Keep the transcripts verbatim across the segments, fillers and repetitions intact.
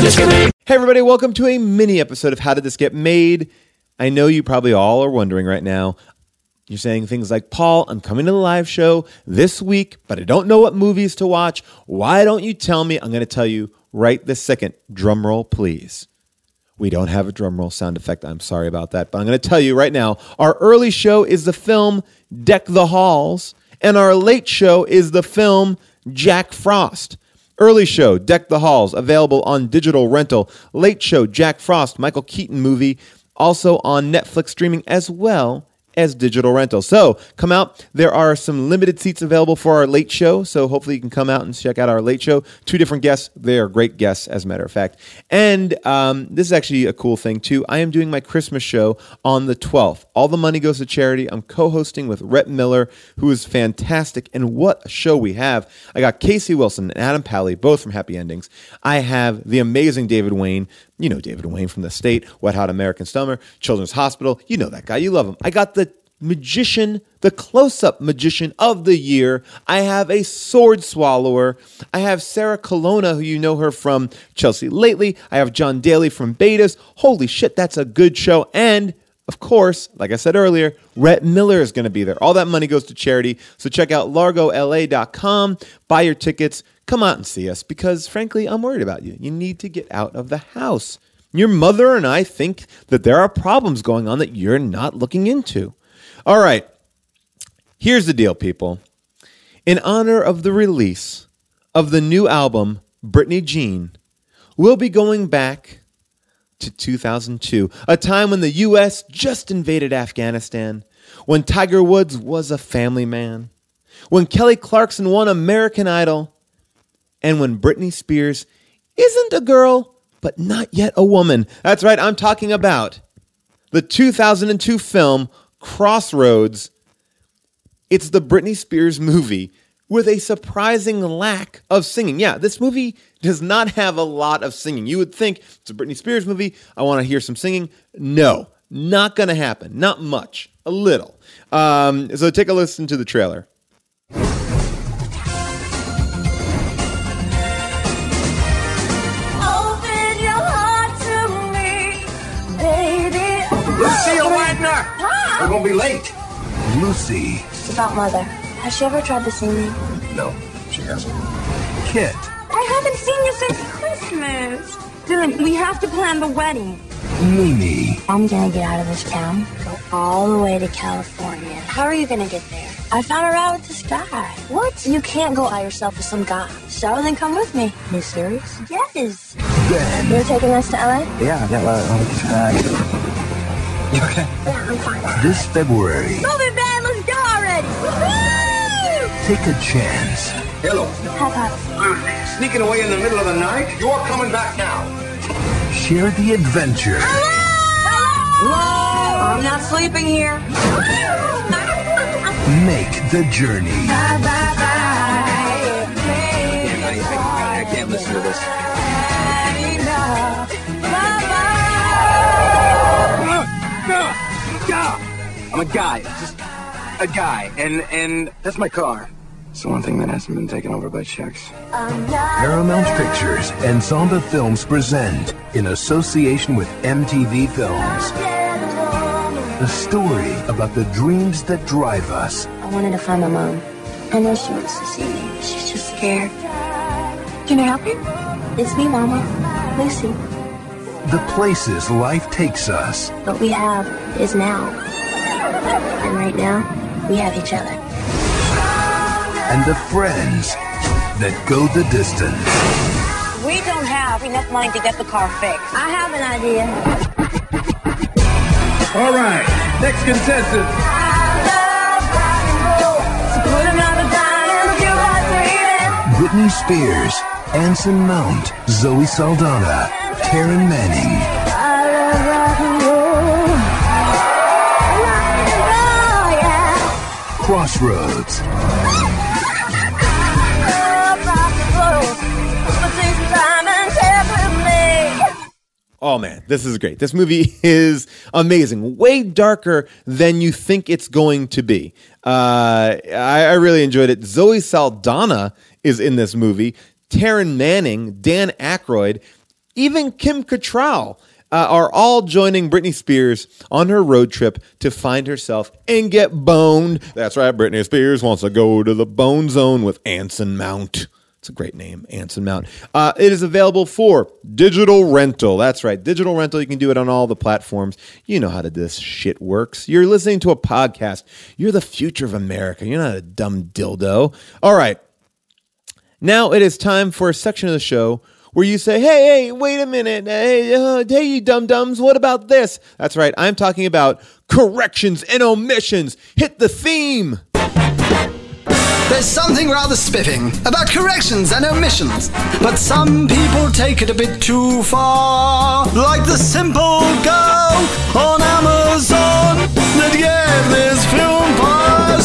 This Get Made? Hey everybody, welcome to a mini episode of How Did This Get Made? I know you probably all are wondering right now. You're saying things like, Paul, I'm coming to the live show this week, but I don't know what movies to watch. Why don't you tell me? I'm going to tell you right this second. Drum roll, please. We don't have a drum roll sound effect. I'm sorry about that, but I'm going to tell you right now. Our early show is the film Deck the Halls, and our late show is the film Jack Frost. Early show, Deck the Halls, available on digital rental. Late show, Jack Frost, Michael Keaton movie, also on Netflix streaming as well as digital rental. So come out. There are some limited seats available for our late show. So hopefully you can come out and check out our late show. Two different guests. They are great guests, as a matter of fact. And um, this is actually a cool thing too. I am doing my Christmas show on the twelfth. All the money goes to charity. I'm co-hosting with Rhett Miller, who is fantastic. And what a show we have. I got Casey Wilson and Adam Pally, both from Happy Endings. I have the amazing David Wayne. You know David Wayne from The State, Wet Hot American Summer, Children's Hospital. You know that guy. You love him. I got the magician, the close-up magician of the year. I have a sword swallower. I have Sarah Colonna, who you know her from Chelsea Lately. I have John Daly from Betas. Holy shit, that's a good show. And, of course, like I said earlier, Rhett Miller is going to be there. All that money goes to charity. So check out largo l a dot com. Buy your tickets. Come out and see us because, frankly, I'm worried about you. You need to get out of the house. Your mother and I think that there are problems going on that you're not looking into. All right. Here's the deal, people. In honor of the release of the new album, Britney Jean, we'll be going back to two thousand two, a time when the U S just invaded Afghanistan, when Tiger Woods was a family man, when Kelly Clarkson won American Idol, and when Britney Spears isn't a girl, but not yet a woman. That's right, I'm talking about the two thousand two film Crossroads. It's the Britney Spears movie with a surprising lack of singing. Yeah, this movie does not have a lot of singing. You would think it's a Britney Spears movie. I want to hear some singing. No, not going to happen. Not much. A little. Um, so take a listen to the trailer. Lucille Wagner! We're gonna be late. Lucy. It's about Mother. Has she ever tried to see me? No, she hasn't. Kit. I haven't seen you since Christmas. Dylan, we have to plan the wedding. Mimi. I'm gonna get out of this town, go all the way to California. How are you gonna get there? I found a ride with this guy. What? You can't go by yourself with some guy. So then come with me. Are you serious? Yes. Ben. You're taking us to L A? Yeah, I got a lot of You okay? Yeah, I'm fine. This February. Moving band, let's go already! Woo-hoo! Take a chance. Hello. High five. Sneaking away in the middle of the night? You're coming back now. Share the adventure. Hello! Hello! I'm not sleeping here. Make the journey. Bye, bye, bye. Damn, I, I, I can't listen to this. I'm a guy, just a guy, and and that's my car. It's the one thing that hasn't been taken over by chicks. Paramount Pictures and Zonda Films present, in association with M T V Films, a story about the dreams that drive us. I wanted to find my mom. I know she wants to see me. She's just scared. Can I help you? It's me, Mama. Lucy. The places life takes us. What we have is now. And right now, we have each other. And the friends that go the distance. We don't have enough money to get the car fixed. I have an idea. All right, next contestant. Britney Spears, Anson Mount, Zoe Saldana, Taryn Manning. Crossroads. Oh man, this is great. This movie is amazing. Way darker than you think it's going to be. Uh, I, I really enjoyed it. Zoe Saldana is in this movie. Taryn Manning, Dan Aykroyd. even Kim Cattrall uh, are all joining Britney Spears on her road trip to find herself and get boned. That's right, Britney Spears wants to go to the bone zone with Anson Mount. It's a great name, Anson Mount. Uh, it is available for digital rental. That's right, digital rental. You can do it on all the platforms. You know how this shit works. You're listening to a podcast. You're the future of America. You're not a dumb dildo. All right. Now it is time for a section of the show where you say, hey, hey, wait a minute. Hey, uh, hey, you dum-dums, what about this? That's right, I'm talking about corrections and omissions. Hit the theme. There's something rather spiffing about corrections and omissions, but some people take it a bit too far. Like the simple girl on Amazon that gave this film five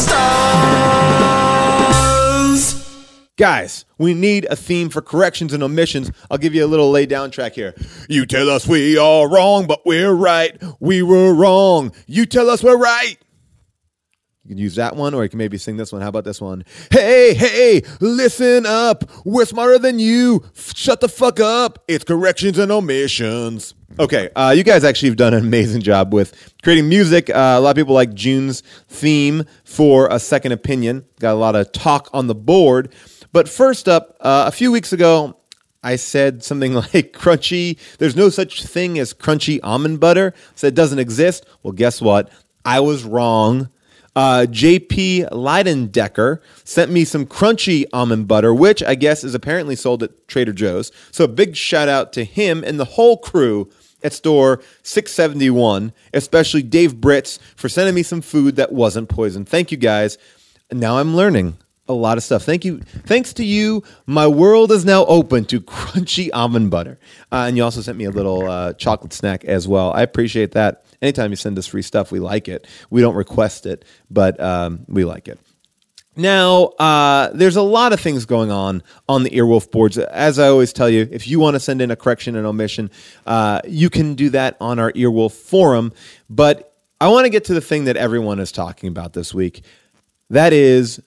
stars. Guys, we need a theme for corrections and omissions. I'll give you a little lay down track here. You tell us we are wrong, but we're right. We were wrong. You tell us we're right. You can use that one, or you can maybe sing this one. How about this one? Hey, hey, listen up. We're smarter than you. Shut the fuck up. It's corrections and omissions. Okay, uh, you guys actually have done an amazing job with creating music. Uh, a lot of people like June's theme for A Second Opinion. Got a lot of talk on the board. But first up, uh, a few weeks ago, I said something like crunchy. There's no such thing as crunchy almond butter. So it doesn't exist. Well, guess what? I was wrong. Uh, J P Leidendecker sent me some crunchy almond butter, which I guess is apparently sold at Trader Joe's. So a big shout out to him and the whole crew at store six seventy-one, especially Dave Britz for sending me some food that wasn't poisoned. Thank you guys. And now I'm learning a lot of stuff. Thank you. Thanks to you, my world is now open to crunchy almond butter. Uh, and you also sent me a little uh, chocolate snack as well. I appreciate that. Anytime you send us free stuff, we like it. We don't request it, but um, we like it. Now, uh, there's a lot of things going on on the Earwolf boards. As I always tell you, if you want to send in a correction and omission, uh, you can do that on our Earwolf forum. But I want to get to the thing that everyone is talking about this week. That is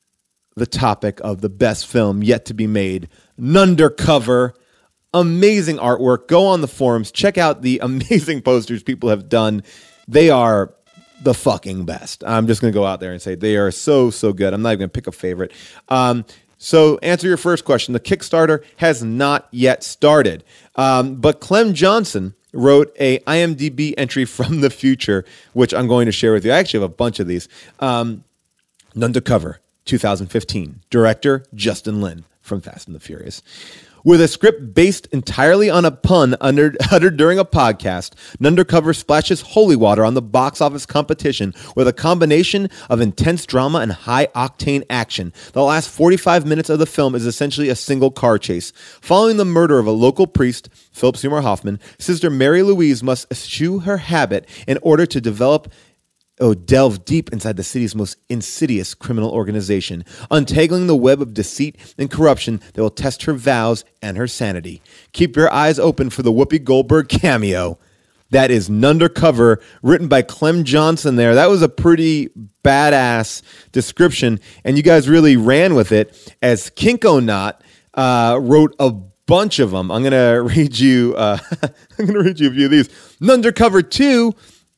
the topic of the best film yet to be made, Nundercover. Amazing artwork. Go on the forums. Check out the amazing posters people have done. They are the fucking best. I'm just going to go out there and say they are so, so good. I'm not even going to pick a favorite. Um, so answer your first question. The Kickstarter has not yet started. Um, but Clem Johnson wrote a I M D B entry from the future, which I'm going to share with you. I actually have a bunch of these. Um, Nundercover, two thousand fifteen. Director, Justin Lin from Fast and the Furious. With a script based entirely on a pun uttered, uttered during a podcast, Nundercover splashes holy water on the box office competition with a combination of intense drama and high-octane action. The last forty-five minutes of the film is essentially a single car chase. Following the murder of a local priest, Philip Seymour Hoffman, Sister Mary Louise must eschew her habit in order to develop Oh, delve deep inside the city's most insidious criminal organization, untangling the web of deceit and corruption that will test her vows and her sanity. Keep your eyes open for the Whoopi Goldberg cameo. That is Nundercover, written by Clem Johnson there. That was a pretty badass description, and you guys really ran with it, as Kinkonaut uh, wrote a bunch of them. I'm going to read you uh, I'm going to read you a few of these. Nundercover two.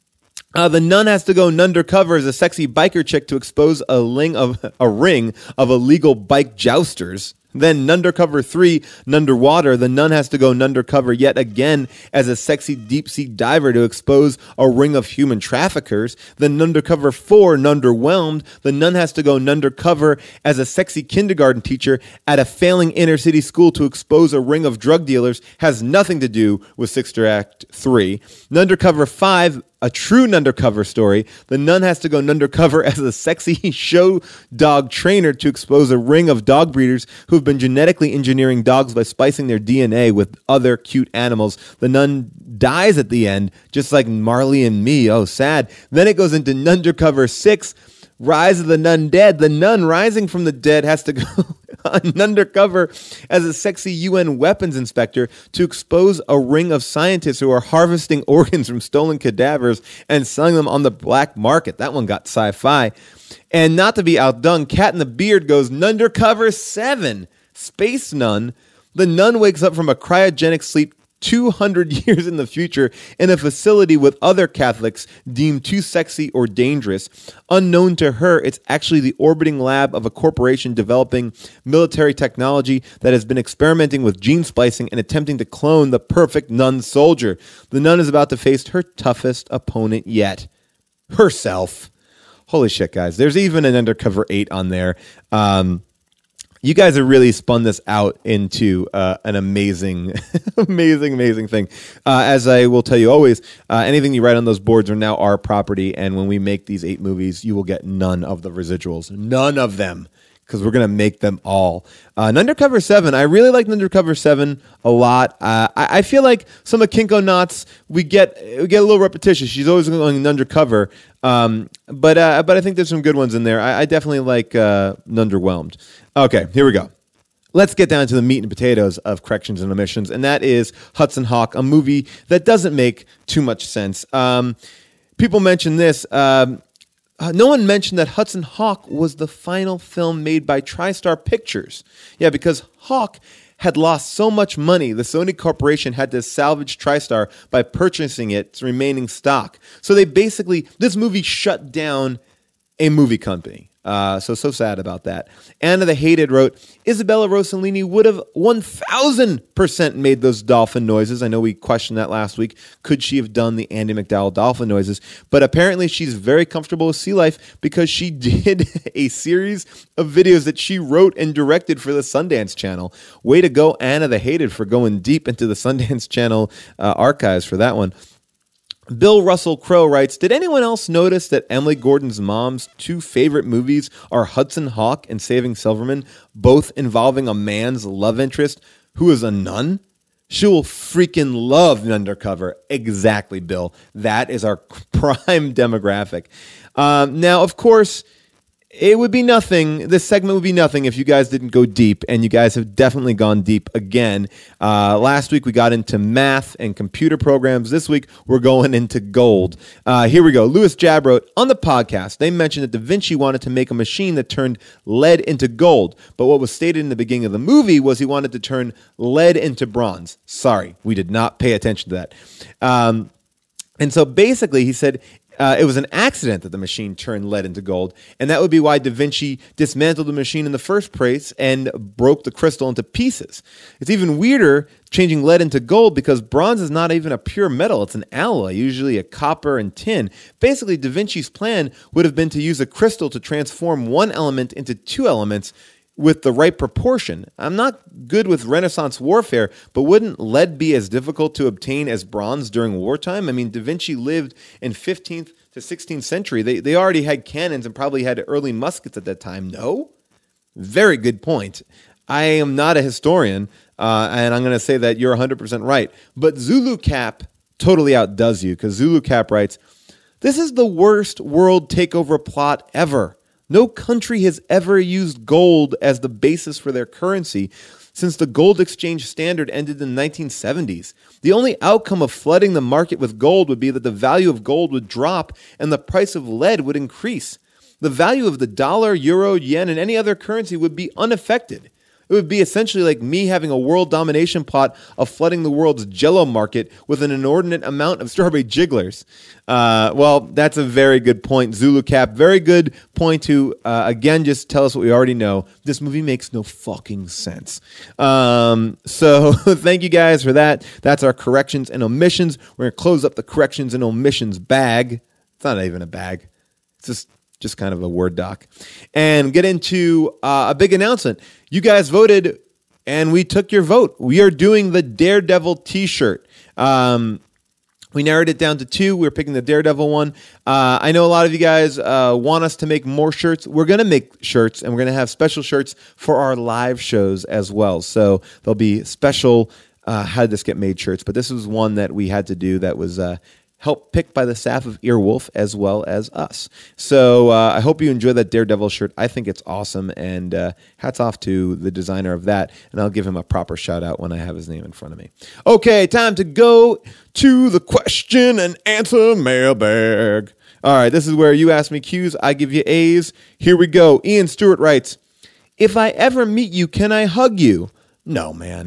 Uh, the nun has to go nundercover as a sexy biker chick to expose a ring of a ring of illegal bike jousters. Then Nundercover three, Nunderwater, the nun has to go nundercover yet again as a sexy deep-sea diver to expose a ring of human traffickers. Then Nundercover four, Nunderwhelmed, the nun has to go nundercover as a sexy kindergarten teacher at a failing inner-city school to expose a ring of drug dealers. Has nothing to do with Sister Act three. Nundercover five, a true Nundercover story. The nun has to go nundercover as a sexy show dog trainer to expose a ring of dog breeders who have been genetically engineering dogs by splicing their D N A with other cute animals. The nun dies at the end, just like Marley and me. Oh, sad. Then it goes into Nundercover six, Rise of the Nun Dead. The nun rising from the dead has to go undercover as a sexy U N weapons inspector to expose a ring of scientists who are harvesting organs from stolen cadavers and selling them on the black market. That one got sci-fi. And not to be outdone, Cat in the Beard goes Nundercover seven, Space Nun. The nun wakes up from a cryogenic sleep two hundred years in the future in a facility with other Catholics deemed too sexy or dangerous. Unknown to her, it's actually the orbiting lab of a corporation developing military technology that has been experimenting with gene splicing and attempting to clone the perfect nun soldier. The nun is about to face her toughest opponent yet. Herself. Holy shit, guys. There's even an Undercover eight on there. Um, you guys have really spun this out into uh, an amazing, amazing, amazing thing. Uh, as I will tell you always, uh, anything you write on those boards are now our property, and when we make these eight movies, you will get none of the residuals. None of them. Because we're going to make them all. Uh, Undercover seven, I really like Undercover seven a lot. Uh, I, I feel like some of Kinko Knott's, we get we get a little repetitious. She's always going undercover. Um, but uh, but I think there's some good ones in there. I, I definitely like uh, Underwhelmed. Okay, here we go. Let's get down to the meat and potatoes of Corrections and Omissions, and that is Hudson Hawk, a movie that doesn't make too much sense. Um, people mention this. Um, Uh, no one mentioned that Hudson Hawk was the final film made by TriStar Pictures. Yeah, because Hawk had lost so much money, the Sony Corporation had to salvage TriStar by purchasing its remaining stock. So they basically, this movie shut down a movie company. Uh, so, so sad about that. Anna the Hated wrote, Isabella Rossellini would have one thousand percent made those dolphin noises. I know we questioned that last week. Could she have done the Andy McDowell dolphin noises? But apparently she's very comfortable with sea life because she did a series of videos that she wrote and directed for the Sundance Channel. Way to go, Anna the Hated, for going deep into the Sundance Channel uh, archives for that one. Bill Russell Crowe writes, did anyone else notice that Emily Gordon's mom's two favorite movies are Hudson Hawk and Saving Silverman, both involving a man's love interest who is a nun? She will freaking love Undercover. Exactly, Bill. That is our prime demographic. Um, now, of course, it would be nothing. This segment would be nothing if you guys didn't go deep, and you guys have definitely gone deep again. Uh, last week we got into math and computer programs. This week we're going into gold. Uh, here we go. Louis Jab wrote, on the podcast, they mentioned that Da Vinci wanted to make a machine that turned lead into gold, but what was stated in the beginning of the movie was he wanted to turn lead into bronze. Sorry, we did not pay attention to that. Um, and so basically he said, Uh, it was an accident that the machine turned lead into gold, and that would be why Da Vinci dismantled the machine in the first place and broke the crystal into pieces. It's even weirder changing lead into gold because bronze is not even a pure metal. It's an alloy, usually a copper and tin. Basically, Da Vinci's plan would have been to use a crystal to transform one element into two elements with the right proportion. I'm not good with Renaissance warfare, but wouldn't lead be as difficult to obtain as bronze during wartime? I mean, Da Vinci lived in fifteenth to sixteenth century. They they already had cannons and probably had early muskets at that time. No? Very good point. I am not a historian, uh, and I'm going to say that you're one hundred percent right. But Zulu Cap totally outdoes you, because Zulu Cap writes, this is the worst world takeover plot ever. No country has ever used gold as the basis for their currency since the gold exchange standard ended in the nineteen seventies. The only outcome of flooding the market with gold would be that the value of gold would drop and the price of lead would increase. The value of the dollar, euro, yen, and any other currency would be unaffected. It would be essentially like me having a world domination plot of flooding the world's Jell-O market with an inordinate amount of strawberry jigglers. Uh, well, that's a very good point, Zulu Cap. Very good point to, uh, again, just tell us what we already know. This movie makes no fucking sense. Um, so thank you guys for that. That's our corrections and omissions. We're going to close up the corrections and omissions bag. It's not even a bag. It's just... just kind of a Word doc, and get into uh, a big announcement. You guys voted, and we took your vote. We are doing the Daredevil t-shirt. Um, we narrowed it down to two. We're picking the Daredevil one. Uh, I know a lot of you guys uh, want us to make more shirts. We're going to make shirts, and we're going to have special shirts for our live shows as well. So there'll be special uh, How Did This Get Made shirts, but this was one that we had to do that was uh, helped picked by the staff of Earwolf as well as us. So uh, I hope you enjoy that Daredevil shirt. I think it's awesome, and uh, hats off to the designer of that, and I'll give him a proper shout out when I have his name in front of me. Okay, time to go to the question and answer mailbag. All right, this is where you ask me Q's, I give you A's. Here we go. Ian Stewart writes, if I ever meet you, can I hug you? No, man.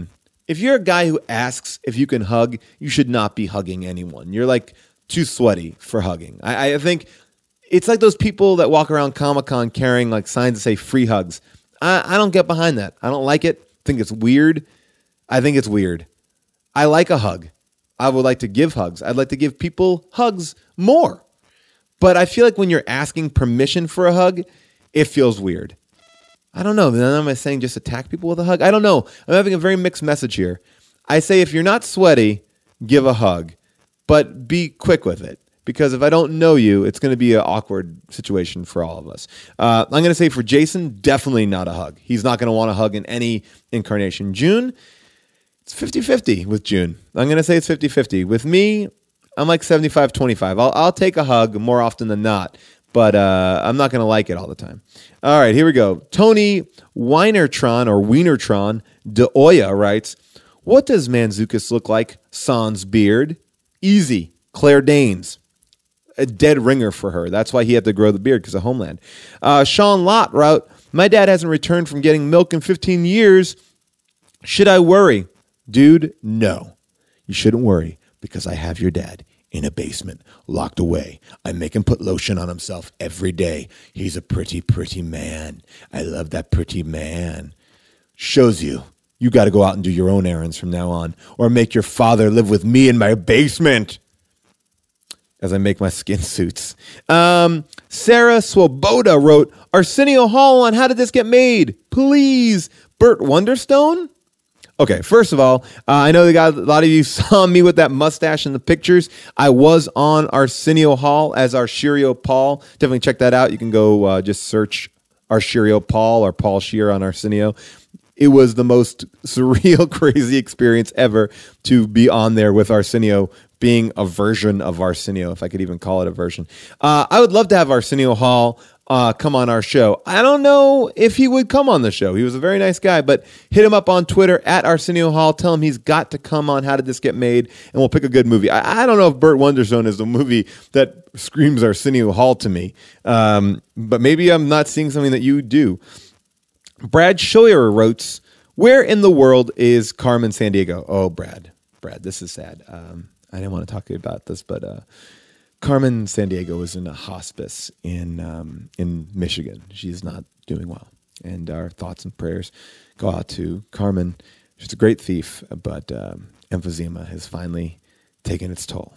if you're a guy who asks if you can hug, you should not be hugging anyone. You're like too sweaty for hugging. I, I think it's like those people that walk around Comic-Con carrying like signs that say free hugs. I, I don't get behind that. I don't like it. I think it's weird. I think it's weird. I like a hug. I would like to give hugs. I'd like to give people hugs more. But I feel like when you're asking permission for a hug, it feels weird. I don't know. Then am I saying just attack people with a hug? I don't know. I'm having a very mixed message here. I say if you're not sweaty, give a hug, but be quick with it. Because if I don't know you, it's going to be an awkward situation for all of us. Uh, I'm going to say for Jason, definitely not a hug. He's not going to want a hug in any incarnation. June, it's fifty-fifty with June. I'm going to say it's fifty-fifty. With me, I'm like seventy-five twenty-five. I'll, I'll take a hug more often than not, but uh, I'm not going to like it all the time. All right, here we go. Tony Weinertron or Wienertron de Oya writes, what does Manzukis look like? Sans beard. Easy. Claire Danes. A dead ringer for her. That's why he had to grow the beard, because of Homeland. Uh, Sean Lott wrote, my dad hasn't returned from getting milk in fifteen years. Should I worry? Dude, no. You shouldn't worry, because I have your dad in a basement, locked away. I make him put lotion on himself every day. He's a pretty, pretty man. I love that pretty man. Shows you. You got to go out and do your own errands from now on, or make your father live with me in my basement as I make my skin suits. Um, Sarah Swoboda wrote, Arsenio Hall on How Did This Get Made? Please, Burt Wonderstone? Okay, first of all, uh, I know they got, a lot of you saw me with that mustache in the pictures. I was on Arsenio Hall as Arsenio Paul. Definitely check that out. You can go uh, just search Arsenio Paul or Paul Scheer on Arsenio. It was the most surreal, crazy experience ever to be on there with Arsenio, being a version of Arsenio, if I could even call it a version. Uh, I would love to have Arsenio Hall uh, come on our show. I don't know if he would come on the show. He was a very nice guy, but hit him up on Twitter at Arsenio Hall. Tell him he's got to come on How Did This Get Made, and we'll pick a good movie. I, I don't know if Burt Wonderstone is the movie that screams Arsenio Hall to me, um, but maybe I'm not seeing something that you do. Brad Scheuer wrote, where in the world is Carmen Sandiego? Oh, Brad. Brad, this is sad. Um, I didn't want to talk to you about this, but uh, Carmen Sandiego is in a hospice in um, in Michigan. She's not doing well. And our thoughts and prayers go out to Carmen. She's a great thief, but um, emphysema has finally taken its toll.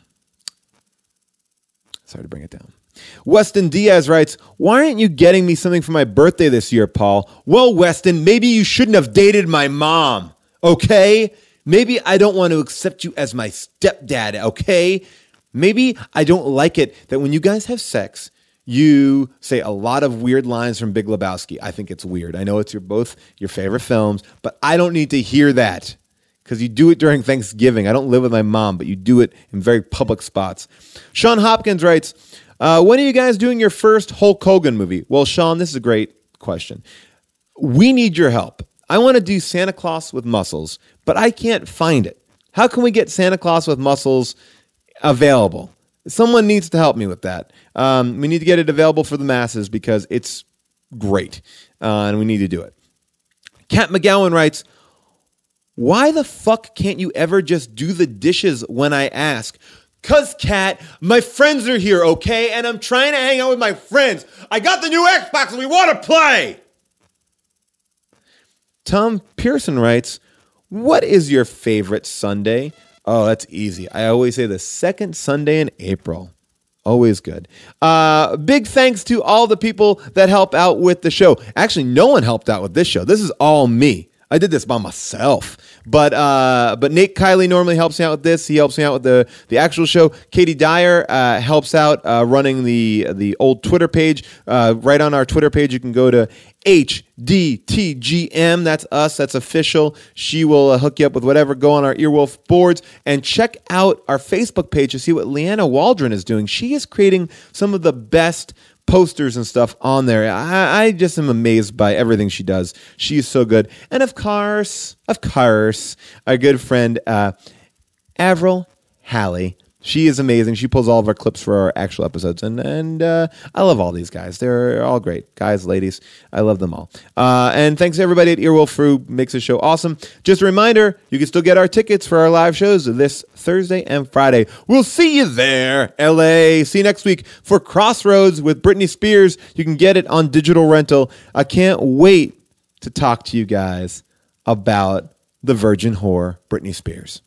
Sorry to bring it down. Weston Diaz writes, why aren't you getting me something for my birthday this year, Paul? Well, Weston, maybe you shouldn't have dated my mom, okay? Maybe I don't want to accept you as my stepdad, okay? Maybe I don't like it that when you guys have sex, you say a lot of weird lines from Big Lebowski. I think it's weird. I know it's your both your favorite films, but I don't need to hear that because you do it during Thanksgiving. I don't live with my mom, but you do it in very public spots. Sean Hopkins writes, Uh, when are you guys doing your first Hulk Hogan movie? Well, Sean, this is a great question. We need your help. I want to do Santa Claus with muscles, but I can't find it. How can we get Santa Claus with muscles available? Someone needs to help me with that. Um, we need to get it available for the masses because it's great, uh, and we need to do it. Kat McGowan writes, why the fuck can't you ever just do the dishes when I ask? Cause, Kat, my friends are here, okay? And I'm trying to hang out with my friends. I got the new Xbox and we want to play. Tom Pearson writes, what is your favorite Sunday? Oh, that's easy. I always say the second Sunday in April. Always good. Uh, big thanks to all the people that help out with the show. Actually, no one helped out with this show. This is all me. I did this by myself, but uh, but Nate Kiley normally helps me out with this. He helps me out with the, the actual show. Katie Dyer uh, helps out uh, running the the old Twitter page. Uh, right on our Twitter page, you can go to H D T G M. That's us. That's official. She will uh, hook you up with whatever. Go on our Earwolf boards and check out our Facebook page to see what Leanna Waldron is doing. She is creating some of the best posters and stuff on there. I, I just am amazed by everything she does. She is so good. And of course, of course, our good friend uh, Avril Halley She is amazing. She pulls all of our clips for our actual episodes, and and uh, I love all these guys. They're all great guys, ladies. I love them all. Uh, and thanks to everybody at Earwolf who makes the show awesome. Just a reminder, you can still get our tickets for our live shows this Thursday and Friday. We'll see you there, L A. See you next week for Crossroads with Britney Spears. You can get it on digital rental. I can't wait to talk to you guys about the virgin whore, Britney Spears.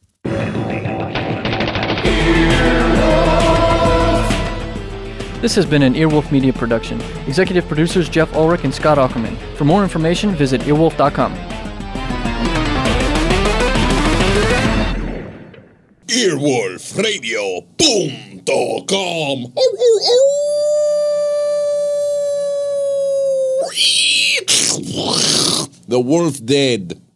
This has been an Earwolf Media production. Executive producers Jeff Ulrich and Scott Aukerman. For more information, visit earwolf dot com. earwolf radio punto com. The wolf dead.